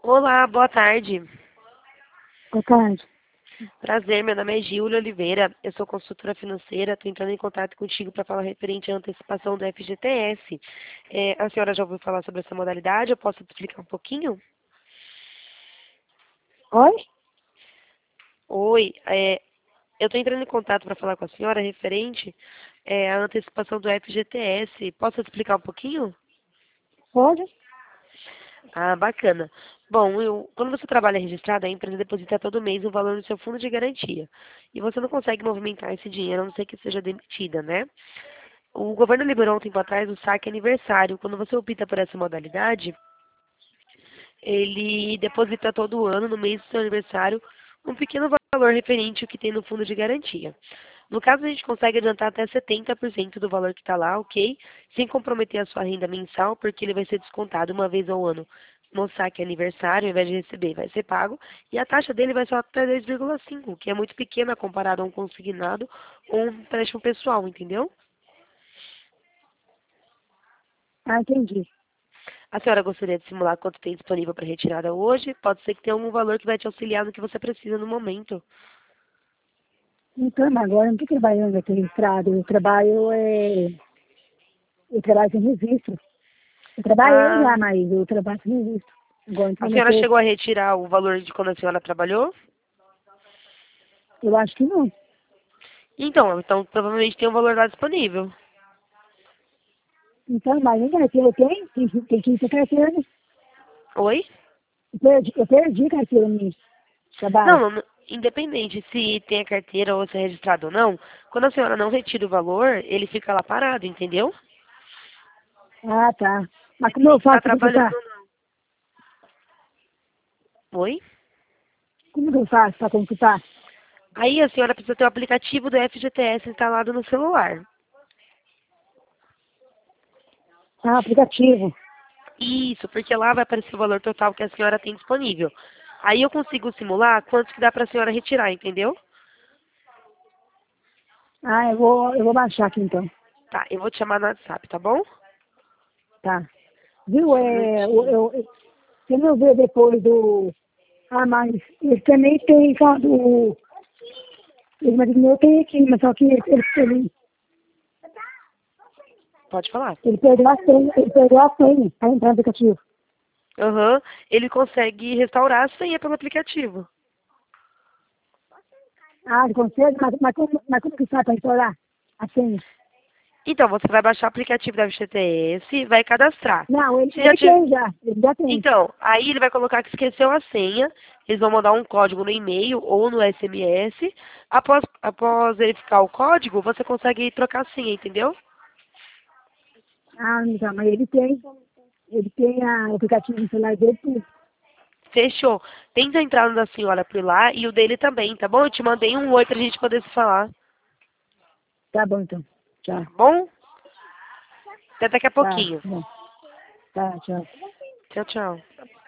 Olá, boa tarde. Boa tarde. Prazer, meu nome é Giulia Oliveira, eu sou consultora financeira, estou entrando em contato contigo para falar referente à antecipação do FGTS. A senhora já ouviu falar sobre essa modalidade? Eu posso te explicar um pouquinho? Oi? Oi, eu estou entrando em contato para falar com a senhora referente à antecipação do FGTS. Posso explicar um pouquinho? Pode? Ah, bacana. Bom, quando você trabalha registrado, a empresa deposita todo mês o valor no seu fundo de garantia. E você não consegue movimentar esse dinheiro, a não ser que seja demitida, né? O governo liberou um tempo atrás o saque aniversário. Quando você opta por essa modalidade, ele deposita todo ano, no mês do seu aniversário, um pequeno valor referente ao que tem no fundo de garantia. No caso, a gente consegue adiantar até 70% do valor que está lá, ok? Sem comprometer a sua renda mensal, porque ele vai ser descontado uma vez ao ano no saque aniversário, ao invés de receber, vai ser pago. E a taxa dele vai ser até 10,5, que é muito pequena comparado a um consignado ou um empréstimo pessoal, entendeu? Ah, entendi. A senhora gostaria de simular quanto tem disponível para retirada hoje? Pode ser que tenha algum valor que vai te auxiliar no que você precisa no momento. Então, agora não estou trabalhando aqui no estrado. Eu trabalho sem registro. Eu trabalhei Ah, já, mas eu trabalho sem registro. Agora não a vou senhora meter. chegou a retirar o valor de quando a senhora trabalhou? Eu acho que não. Então provavelmente tem um valor lá disponível. Então, mas nem carteira eu tenho. Tem que ter carteira. Né? Oi? Eu perdi carteira no trabalho. Independente se tem a carteira ou se é registrado ou não, quando a senhora não retira o valor, ele fica lá parado, entendeu? Ah, tá. Mas como eu Independente se está faço para trabalhando computar? ou não. Oi? Como que eu faço para computar? Aí a senhora precisa ter o aplicativo do FGTS instalado no celular. Ah, aplicativo. Isso, porque lá vai aparecer o valor total que a senhora tem disponível. Aí eu consigo simular quanto que dá para a senhora retirar, entendeu? Ah, eu vou baixar aqui então. Tá, eu vou te chamar no WhatsApp, tá bom? Tá. Viu? Só um minutinho. Você não vê depois do. Ah, mas ele também tem, sabe, o marido meu tem aqui, mas só que Pode falar. ele perdeu a senha para entrar no aplicativo. Aham. Ele consegue restaurar a senha pelo aplicativo. Ah, ele consegue, mas como que faz para instalar a senha? Então, você vai baixar o aplicativo da FGTS e vai cadastrar. Não, ele, Se já ele tiver... tem já, ele já tem. Então, aí ele vai colocar que esqueceu a senha. Eles vão mandar um código no e-mail ou no SMS. Após verificar o código, você consegue trocar a senha, entendeu? Ah, então, mas ele tem o aplicativo no celular dele, tudo. Fechou. Tenta entrar no da senhora por lá e o dele também, tá bom? Eu te mandei um oi pra gente poder se falar, Tá bom então. tá Tchau. bom? Até daqui a Tá, pouquinho. bom. Tá, tchau. Tchau, tchau.